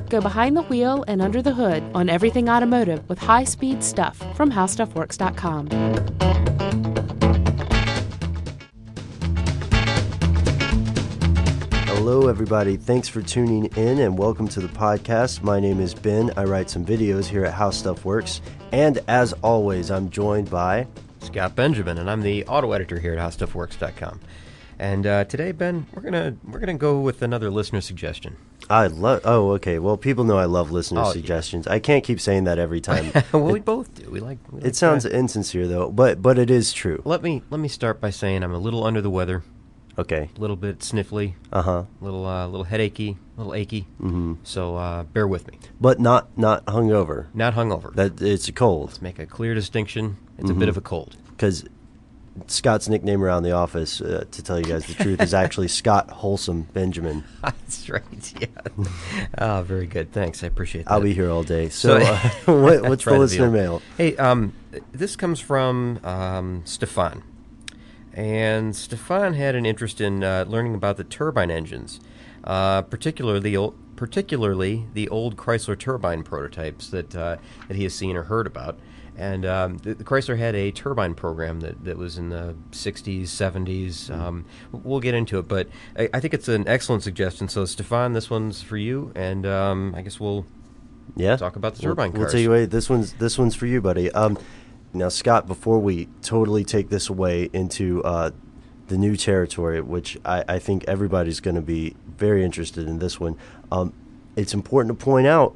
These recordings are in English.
Go behind the wheel and under the hood on everything automotive with high-speed stuff from HowStuffWorks.com. Hello, everybody. Thanks for tuning in and welcome to the podcast. My name is Ben. I write some videos here at How Stuff Works. And as always, I'm joined by Scott Benjamin, and I'm the auto editor here at HowStuffWorks.com. And today, Ben, we're gonna go with another listener suggestion. Oh, okay. Well, people know I love listener suggestions. Yeah. I can't keep saying that every time. Well, we both do. We like it sounds insincere though, but it is true. Let me start by saying I'm a little under the weather. Okay. A little bit sniffly. Little headachy, a little achy. Mm-hmm. So bear with me. But not hungover. Not hungover. That it's a cold. Let's make a clear distinction. It's a bit of a cold. Because Scott's nickname around the office, to tell you guys the truth, is actually Scott Wholesome Benjamin. That's right, yeah. Oh, very good. Thanks. I appreciate that. I'll be here all day. So what's the listener mail? Hey, this comes from Stefan. And Stefan had an interest in learning about the turbine engines, particularly the old Chrysler turbine prototypes that he has seen or heard about. And the Chrysler had a turbine program that was in the 60s, 70s. We'll get into it, but I think it's an excellent suggestion. So, Stefan, this one's for you, and I guess we'll talk about the turbine cars. We'll tell you what, this one's for you, buddy. Now, Scott, before we totally take this away into the new territory, which I think everybody's going to be very interested in this one, it's important to point out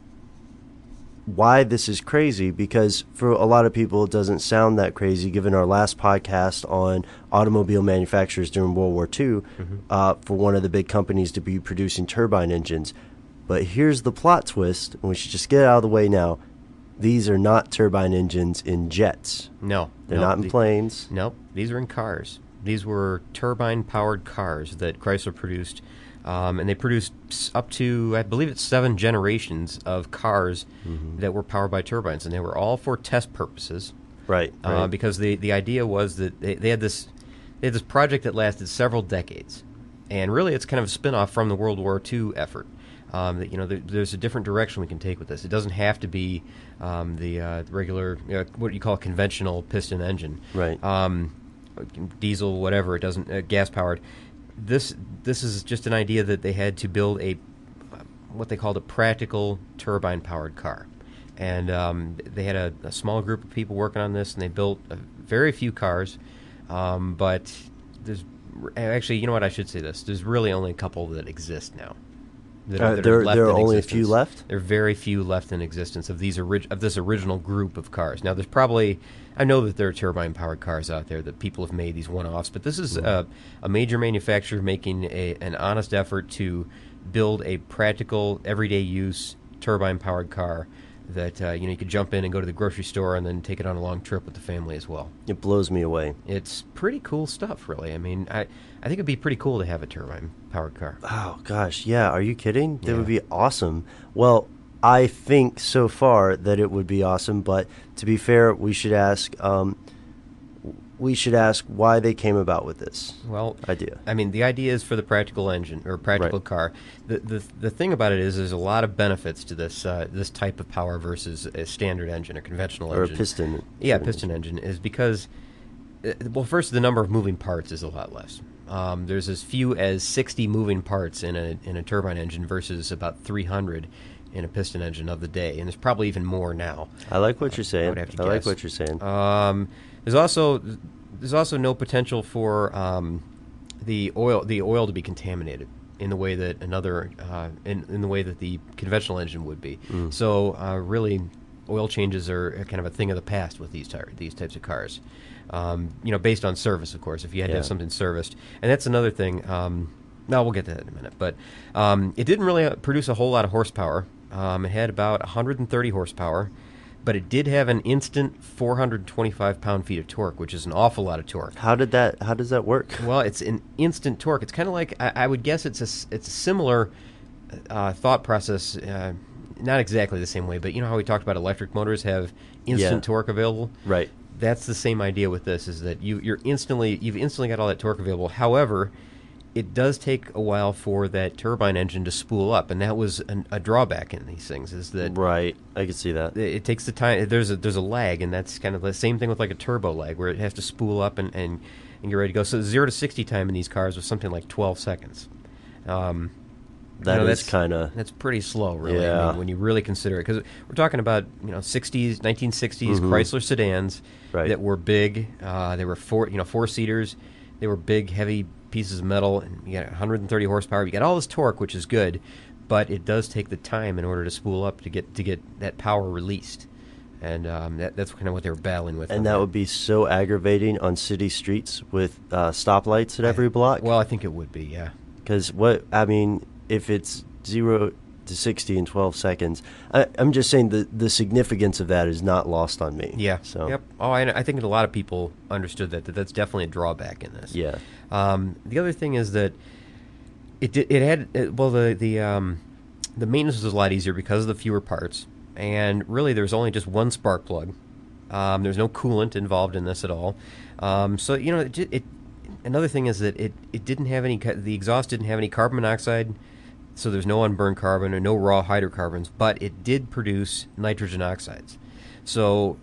why this is crazy, because for a lot of people it doesn't sound that crazy, given our last podcast on automobile manufacturers during World War II, for one of the big companies to be producing turbine engines. But here's the plot twist, and we should just get it out of the way now. These are not turbine engines in jets. No. They're not in planes. Nope. These are in cars. These were turbine-powered cars that Chrysler produced, and they produced up to, I believe it's 7 generations of cars that were powered by turbines, and they were all for test purposes. Right. Because the idea was that they had this project that lasted several decades, and really it's kind of a spin-off from the World War II effort. There's a different direction we can take with this. It doesn't have to be the regular, what you call a conventional piston engine, right? Diesel, whatever. It doesn't gas powered. This is just an idea that they had to build what they called a practical turbine powered car, and they had a small group of people working on this, and they built very few cars, but there's actually, you know what, I should say this. There's really only a couple that exist now. There are only a few left? There are very few left in existence of this original group of cars. Now, there's probably, I know that there are turbine-powered cars out there that people have made these one-offs, but this is a major manufacturer making an honest effort to build a practical, everyday use turbine-powered car that you could jump in and go to the grocery store and then take it on a long trip with the family as well. It blows me away. It's pretty cool stuff, really. I mean, I think it'd be pretty cool to have a turbine-powered car. Oh, gosh, yeah. Are you kidding? That would be awesome. Well, I think so far that it would be awesome, but to be fair, we should ask why they came about with this idea. I mean, the idea is for the practical engine or practical car. The thing about it is there's a lot of benefits to this type of power versus a standard engine or conventional engine. Or a piston. Yeah, piston engine is because, first, the number of moving parts is a lot less. There's as few as 60 moving parts in a turbine engine versus about 300 in a piston engine of the day, and there's probably even more now. I like what you're saying. I would have to guess. I like what you're saying. There's also no potential for the oil to be contaminated in the way that in the way that the conventional engine would be. So really, oil changes are kind of a thing of the past with these types of cars. Based on service, of course. If you had to have something serviced, and that's another thing. No, we'll get to that in a minute. But it didn't really produce a whole lot of horsepower. It had about 130 horsepower, but it did have an instant 425 pound-feet of torque, which is an awful lot of torque. How does that work? Well, it's an instant torque. It's kind of like, I would guess it's a similar thought process. Not exactly the same way, but you know how we talked about electric motors have instant torque available? Right. That's the same idea with this, is that you've instantly got all that torque available. However, it does take a while for that turbine engine to spool up, and that was a drawback in these things. Is that Right. I can see that. it takes the time. There's a lag, and that's kind of the same thing with like a turbo lag, where it has to spool up and get ready to go. So 0 to 60 time in these cars was something like 12 seconds. That is that's kind of... That's pretty slow, really. Yeah. I mean, when you really consider it, because we're talking about 1960s Chrysler sedans Right. that were big. They were four seaters. They were big, heavy pieces of metal, and you got 130 horsepower. You got all this torque, which is good, but it does take the time in order to spool up to get that power released, and that's kind of what they were battling with. And that would be so aggravating on city streets with stoplights at every block. Well, I think it would be, yeah. Because if it's 0 to 60 in 12 seconds, I'm just saying the significance of that is not lost on me. Yeah. So Yep. Oh, I think that a lot of people understood that's definitely a drawback in this. yeah. The other thing is that the maintenance was a lot easier because of the fewer parts, and really there's only just one spark plug. There's no coolant involved in this at all. So another thing is that it didn't have the exhaust didn't have any carbon monoxide. So there's no unburned carbon or no raw hydrocarbons, but it did produce nitrogen oxides. So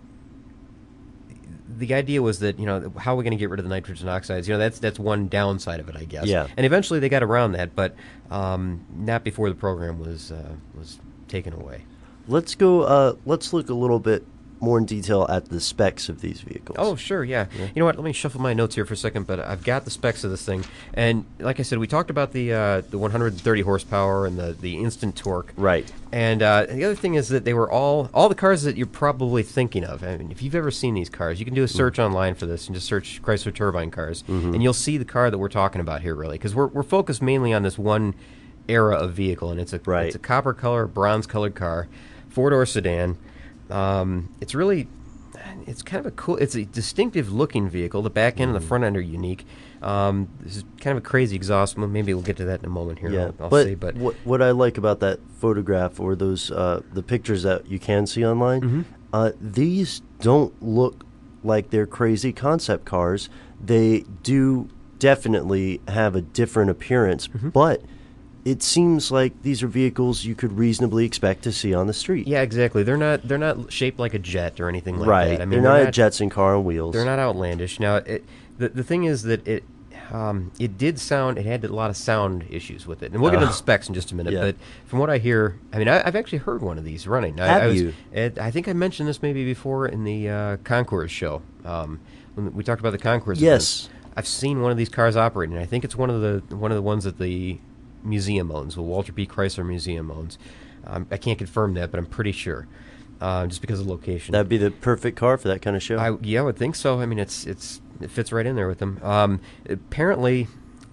the idea was that, how are we going to get rid of the nitrogen oxides? That's one downside of it, I guess. Yeah. And eventually they got around that, but not before the program was taken away. Let's go. Let's look a little bit more in detail at the specs of these vehicles. Oh, sure, yeah. You know what? Let me shuffle my notes here for a second, but I've got the specs of this thing. And like I said, we talked about the 130 horsepower and the instant torque. Right. And the other thing is that they were all the cars that you're probably thinking of. I mean, if you've ever seen these cars, you can do a search online for this and just search Chrysler turbine cars, and you'll see the car that we're talking about here, really, because we're focused mainly on this one era of vehicle, and it's a copper color, bronze colored car, 4-door sedan. It's kind of it's a distinctive looking vehicle. The back end and the front end are unique. This is kind of a crazy exhaust. Maybe we'll get to that in a moment here. Yeah, I'll but say, but what I like about that photograph or those the pictures that you can see online, these don't look like they're crazy concept cars. They do definitely have a different appearance, but it seems like these are vehicles you could reasonably expect to see on the street. yeah, exactly. They're not shaped like a jet or anything like Right. that. I mean, they're not a Jetson car on wheels. They're not outlandish. Now, the thing is that it did sound. It had a lot of sound issues with it, and we'll get into the specs in just a minute. Yeah. But from what I hear, I mean, I've actually heard one of these running. You? I think I mentioned this maybe before in the Concours show when we talked about the Concours. Yes. events. I've seen one of these cars operating. I think it's one of the ones that the museum owns, the Walter P. Chrysler Museum owns. I can't confirm that, but I'm pretty sure, just because of the location. That'd be the perfect car for that kind of show. I would think so. I mean, it fits right in there with them. Apparently,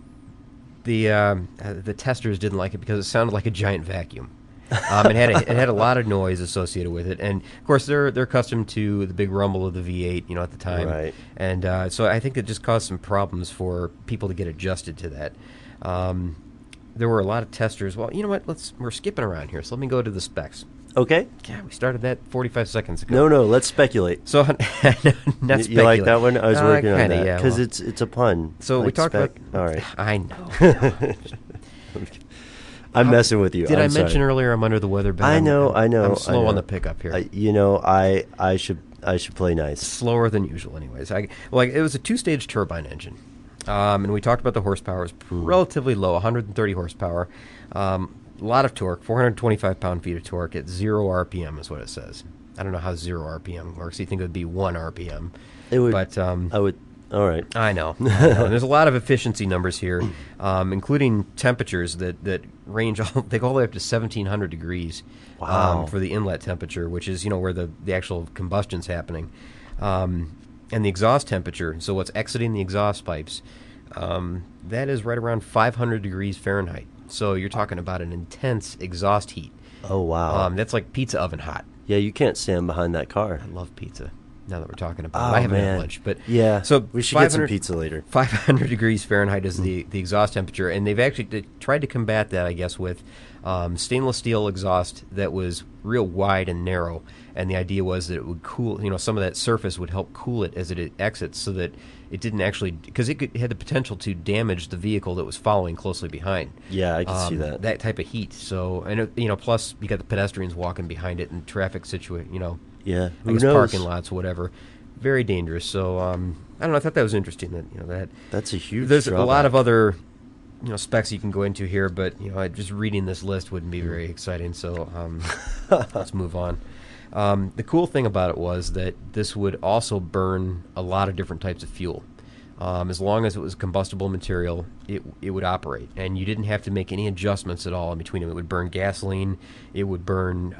the testers didn't like it because it sounded like a giant vacuum. It had a lot of noise associated with it, and of course they're accustomed to the big rumble of the V8, at the time, Right. And so I think it just caused some problems for people to get adjusted to that. There were a lot of testers. Well, you know what? We're skipping around here, so let me go to the specs. Okay. Yeah, we started that 45 seconds ago. No, let's speculate. So, not speculate. You like that one? I was working on kinda, that yeah, because well. it's a pun. So we Like talked about. All right. I know. I'm messing with you. Did I'm I mention sorry. earlier I'm under the weather? But I know. I'm slow on the pickup here. I should play nice. Slower than usual, anyways. It was a 2-stage turbine engine, and we talked about the horsepower. It was relatively low, 130 horsepower. A lot of torque, 425 pound-feet of torque at 0 RPM is what it says. I don't know how 0 RPM works. You think it would be 1 RPM. It would. But I would. All right. I know. And there's a lot of efficiency numbers here, including temperatures that range all the way up to 1,700 degrees. Wow. For the inlet temperature, which is where the actual combustion's happening, and the exhaust temperature. So what's exiting the exhaust pipes, that is right around 500 degrees Fahrenheit. So you're talking about an intense exhaust heat. Oh wow. That's like pizza oven hot. Yeah, you can't stand behind that car. I love pizza. Now that we're talking about Oh, it, I haven't man. had lunch, but Yeah. So we should get some 500 pizza later. 500 degrees Fahrenheit is the exhaust temperature, and they've actually tried to combat that, I guess, with Stainless steel exhaust that was real wide and narrow, and the idea was that it would cool, some of that surface would help cool it as it exits, so that it didn't actually, because it had the potential to damage the vehicle that was following closely behind. Yeah, I can see that. That type of heat. So, and plus you got the pedestrians walking behind it and traffic Yeah, I guess parking lots, whatever. Very dangerous. So, I don't know. I thought that was interesting. That that's a huge. There's drawback. a lot of other specs you can go into here, but just reading this list wouldn't be very exciting. So let's move on. The cool thing about it was that this would also burn a lot of different types of fuel. As long as it was combustible material, it would operate, and you didn't have to make any adjustments at all in between them. It would burn gasoline. It would burn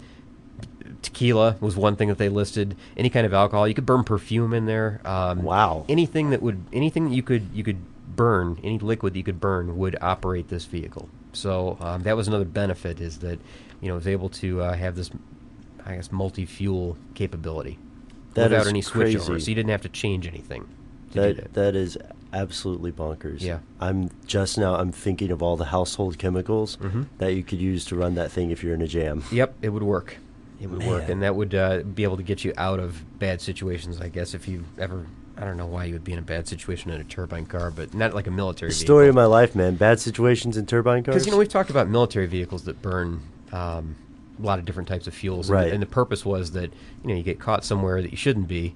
tequila was one thing that they listed. Any kind of alcohol. You could burn perfume in there. Wow. Anything that you could burn, any liquid that you could burn would operate this vehicle. So that was another benefit, is that it was able to have this, I guess, multi-fuel capability without any switchover. So you didn't have to change anything to do that. That is absolutely bonkers. Yeah. I'm thinking of all the household chemicals that you could use to run that thing if you're in a jam. Yep, it would work. It would work, and that would be able to get you out of bad situations, I guess, if you ever... I don't know why you would be in a bad situation in a turbine car, but not like a military vehicle. Story of my life, man. Bad situations in turbine cars? Because, we've talked about military vehicles that burn a lot of different types of fuels. Right. And the purpose was that, you get caught somewhere that you shouldn't be,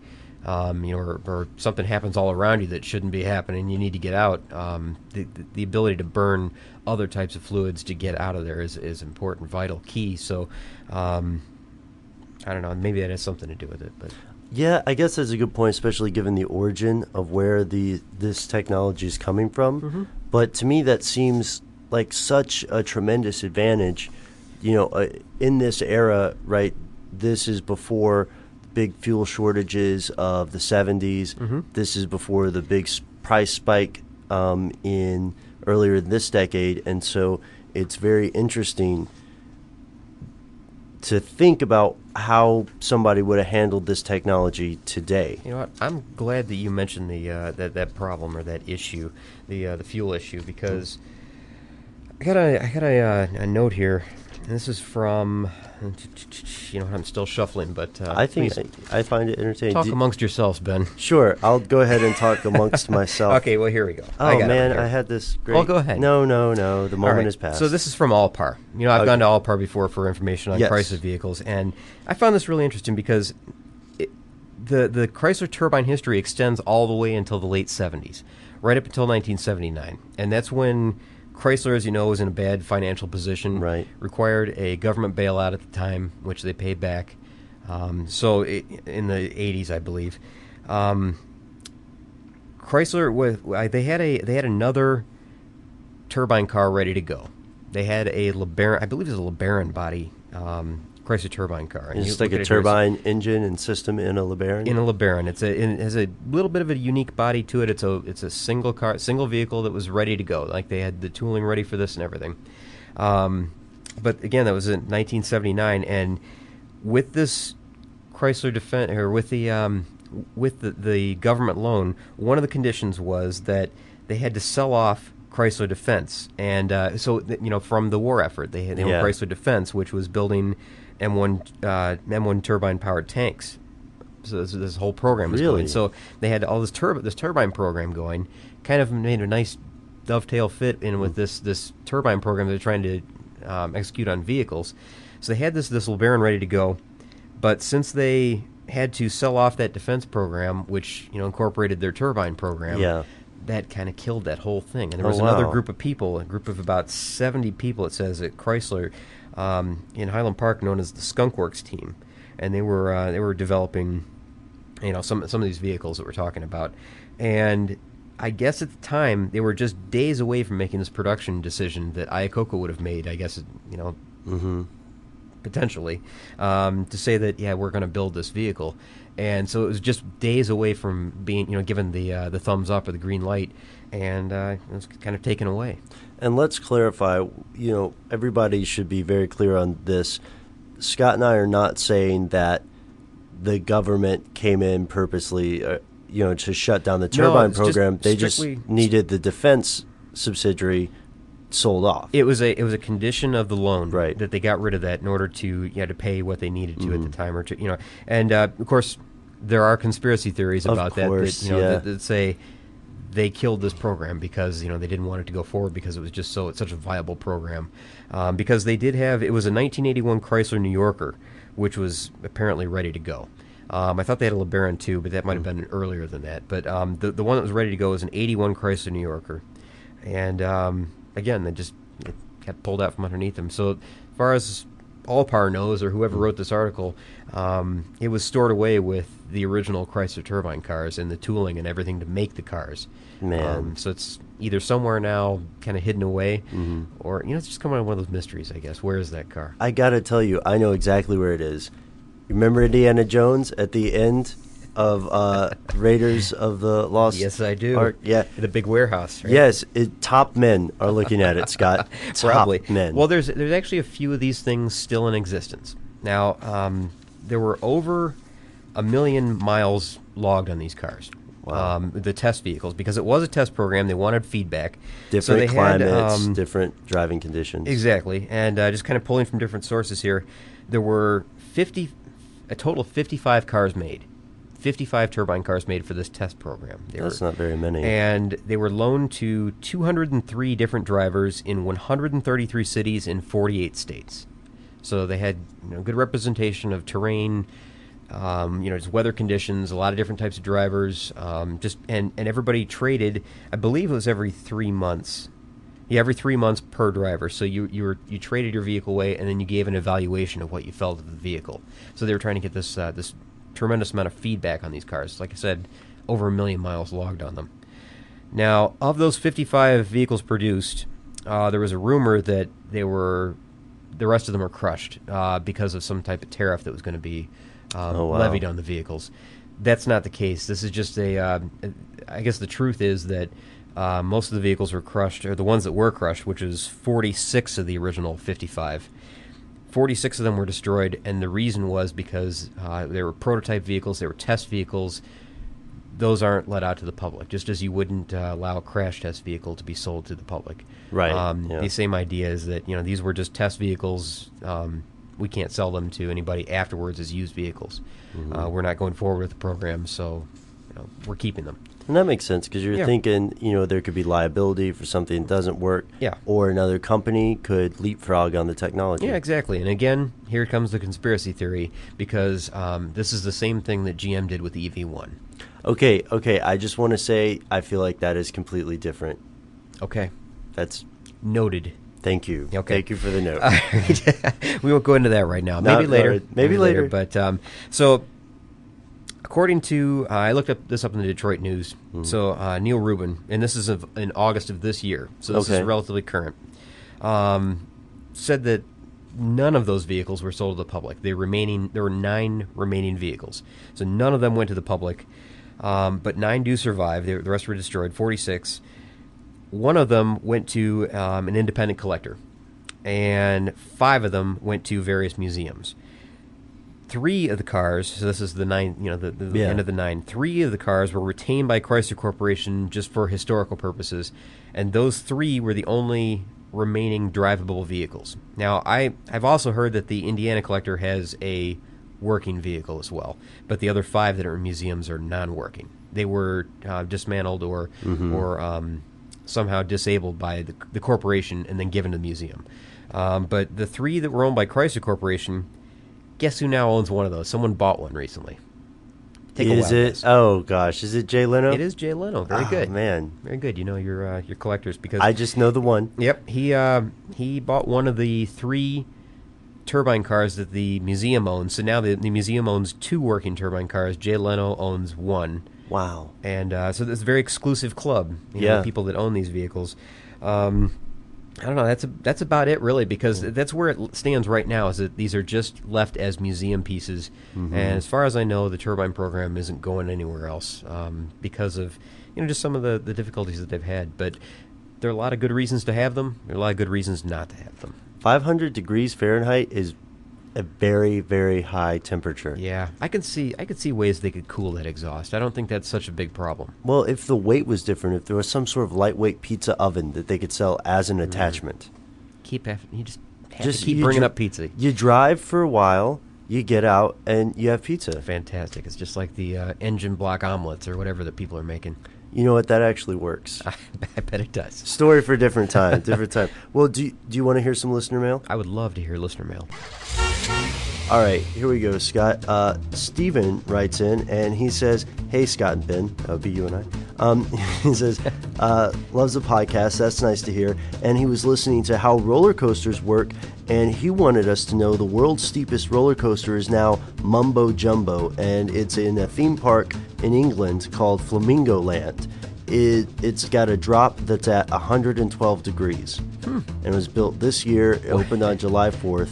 or something happens all around you that shouldn't be happening, you need to get out. The ability to burn other types of fluids to get out of there is important, vital, key. So, I don't know, maybe that has something to do with it, but... Yeah, I guess that's a good point, especially given the origin of where this technology is coming from. But to me, that seems like such a tremendous advantage. In this era, right? This is before big fuel shortages of the 70s. This is before the big price spike in earlier this decade, and so it's very interesting to think about how somebody would have handled this technology today. You know what? I'm glad that you mentioned the that problem or that issue, the fuel issue, because I got a note here, and this is from I'm still shuffling, but I think I find it entertaining. Talk amongst yourselves, Ben. Sure, I'll go ahead and talk amongst myself. Okay, well, here we go. Oh man, I had this great. Well, go ahead. No, the moment has passed. So this is from Allpar. I've gone to Allpar before for information on Chrysler vehicles, and I found this really interesting because the Chrysler turbine history extends all the way until the late 70s, right up until 1979, and that's when Chrysler, as you know, was in a bad financial position. Right. Required a government bailout at the time, which they paid back. In the 80s, I believe, Chrysler they had another turbine car ready to go. They had a LeBaron, I believe it was a LeBaron body Chrysler turbine car. And it's like a turbine engine and system in a LeBaron? In a LeBaron. It has a little bit of a unique body to it. It's a single vehicle that was ready to go. Like, they had the tooling ready for this and everything. But again, that was in 1979, and with this Chrysler Defense, or with the government loan, one of the conditions was that they had to sell off Chrysler Defense, and from the war effort, they owned Chrysler Defense, which was building M1 turbine powered tanks. So this whole program was going. So they had all this turbine program going. Kind of made a nice dovetail fit in with this turbine program they're trying to execute on vehicles. So they had this LeBaron ready to go, but since they had to sell off that defense program, which incorporated their turbine program, that kind of killed that whole thing. And there was another group of people, a group of about 70 people, it says, at Chrysler in Highland Park, known as the Skunk Works team, and they were developing some of these vehicles that we're talking about. And I guess at the time they were just days away from making this production decision that Iacocca would have made, I guess, potentially, to say that, we're going to build this vehicle. And so it was just days away from being, given the thumbs up or the green light, and it was kind of taken away. And let's clarify, everybody should be very clear on this. Scott and I are not saying that the government came in purposely, to shut down the turbine program. They just needed the defense subsidiary sold off. It was a condition of the loan, Right. that they got rid of that in order to to pay what they needed to at the time, or to, and of course there are conspiracy theories Of about course, that say they killed this program because they didn't want it to go forward because it was just such a viable program, because they did have, it was a 1981 Chrysler New Yorker, which was apparently ready to go. I thought they had a LeBaron too, but that might have been earlier than that. But the one that was ready to go was an 81 Chrysler New Yorker. And again, it got pulled out from underneath them. So as far as All Power knows, or whoever wrote this article, it was stored away with the original Chrysler turbine cars and the tooling and everything to make the cars. Man. So it's either somewhere now kind of hidden away, or it's just come out of one of those mysteries, I guess. Where is that car? I got to tell you, I know exactly where it is. Remember Indiana Jones at the end of Raiders of the Lost Yes, I do. Ark? Yeah. The big warehouse, right? Yes, top men are looking at it, Scott. Probably. Top men. Well, there's actually a few of these things still in existence. Now, there were over 1 million miles logged on these cars. Wow. The test vehicles, because it was a test program. They wanted feedback. Different so they climates, had, different driving conditions. Exactly. And just kind of pulling from different sources here, there were a total of 55 cars made. 55 turbine cars made for this test program. That's not very many. And they were loaned to 203 different drivers in 133 cities in 48 states. So they had good representation of terrain, just weather conditions, a lot of different types of drivers, and everybody traded. I believe it was every 3 months. Yeah, every 3 months per driver. So you traded your vehicle away, and then you gave an evaluation of what you felt of the vehicle. So they were trying to get this tremendous amount of feedback on these cars. Like I said, over 1 million miles logged on them. Now, of those 55 vehicles produced, there was a rumor that the rest of them are crushed because of some type of tariff that was going to be levied on the vehicles. That's not the case. This is just I guess the truth is that most of the vehicles were crushed, or the ones that were crushed, which is 46 of the original 55. 46 of them were destroyed, and the reason was because they were prototype vehicles, they were test vehicles. Those aren't let out to the public, just as you wouldn't allow a crash test vehicle to be sold to the public. Right. The same idea is that these were just test vehicles. We can't sell them to anybody afterwards as used vehicles. We're not going forward with the program, so we're keeping them. And that makes sense, because you're thinking, there could be liability for something that doesn't work. Yeah. Or another company could leapfrog on the technology. Yeah, exactly. And again, here comes the conspiracy theory, because this is the same thing that GM did with the EV1. Okay. I just want to say I feel like that is completely different. Okay. That's noted. Thank you. Okay. Thank you for the note. We won't go into that right now. Maybe later. Maybe later. But so, according to, I looked this up in the Detroit News. So Neil Rubin, and this is in August of this year, so this is relatively current, said that none of those vehicles were sold to the public. There were 9 remaining vehicles. So none of them went to the public, but 9 do survive. The rest were destroyed, 46. One of them went to an independent collector, and 5 of them went to various museums. 3 of the cars, so this is the 9, the end of the 9. 3 of the cars were retained by Chrysler Corporation just for historical purposes, and those 3 were the only remaining drivable vehicles. Now, I've also heard that the Indiana collector has a working vehicle as well, but the other 5 that are in museums are non-working. They were dismantled or somehow disabled by the corporation and then given to the museum. But the 3 that were owned by Chrysler Corporation, guess who now owns one of those? Someone bought one recently. Is it? Oh gosh, is it Jay Leno? It is Jay Leno. Very good, man. Very good. Your collectors, because I just know the one. Yep. He bought one of the 3 turbine cars that the museum owns. So now the museum owns 2 working turbine cars. Jay Leno owns 1. Wow. And so it's a very exclusive club. People that own these vehicles. I don't know. That's about it, really, because that's where it stands right now. Is that these are just left as museum pieces, and as far as I know, the turbine program isn't going anywhere else because of just some of the difficulties that they've had. But there are a lot of good reasons to have them. There are a lot of good reasons not to have them. 500 degrees Fahrenheit is a very, very high temperature. Yeah, I could see ways they could cool that exhaust. I don't think that's such a big problem. Well, if the weight was different, if there was some sort of lightweight pizza oven that they could sell as an attachment. You just have to keep bringing up pizza. You drive for a while, you get out, and you have pizza. Fantastic. It's just like the engine block omelets or whatever that people are making. You know what? That actually works. I bet it does. Story for a different time. Well, do you want to hear some listener mail? I would love to hear listener mail. All right, here we go, Scott. Steven writes in, and he says, "Hey, Scott and Ben." That would be you and I. He says, loves the podcast. That's nice to hear. And he was listening to how roller coasters work, and he wanted us to know the world's steepest roller coaster is now Mumbo Jumbo, and it's in a theme park in England called Flamingo Land. It's got a drop that's at 112 degrees. And it was built this year. It opened on July 4th.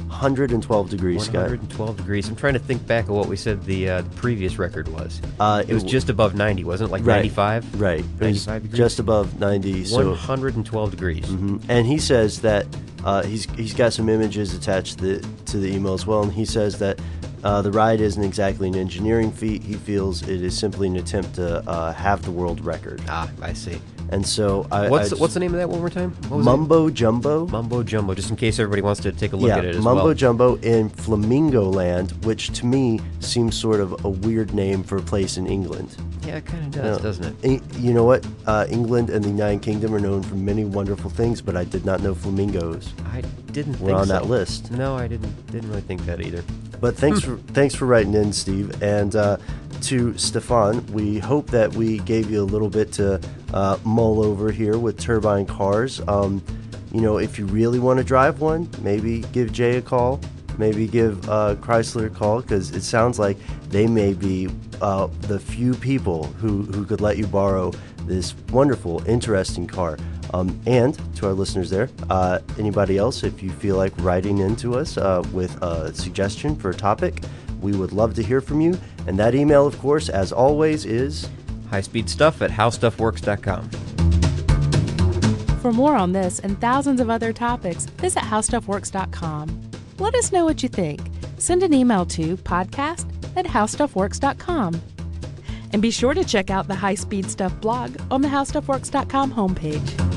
112 degrees, Scott. 112 degrees. I'm trying to think back of what we said the previous record was. It was just above 90, wasn't it? Like 95? Right. 95 degrees? Just above 90. 112 degrees. And he says that he's got some images attached to the email as well, and he says that the ride isn't exactly an engineering feat. He feels it is simply an attempt to have the world record. Ah, I see. And so what's the name of that one more time? What was Mumbo Jumbo. Mumbo Jumbo, just in case everybody wants to take a look at it as Mumbo well. Jumbo in Flamingo Land, which to me seems sort of a weird name for a place in England. Yeah, it kind of does, doesn't it? You know what? England and the United Kingdom are known for many wonderful things, but I did not know flamingos I didn't were think on so. that list. No, I didn't really think that either. But thanks for writing in, Steve. And to Stefan, we hope that we gave you a little bit to mull over here with turbine cars. If you really want to drive one, maybe give Jay a call. Maybe give Chrysler a call, because it sounds like they may be the few people who could let you borrow this wonderful, interesting car. And to our listeners there, anybody else, if you feel like writing into us with a suggestion for a topic, we would love to hear from you. And that email, of course, as always, is highspeedstuff@howstuffworks.com. For more on this and thousands of other topics, visit howstuffworks.com. Let us know what you think. Send an email to podcast@howstuffworks.com. And be sure to check out the High Speed Stuff blog on the howstuffworks.com homepage.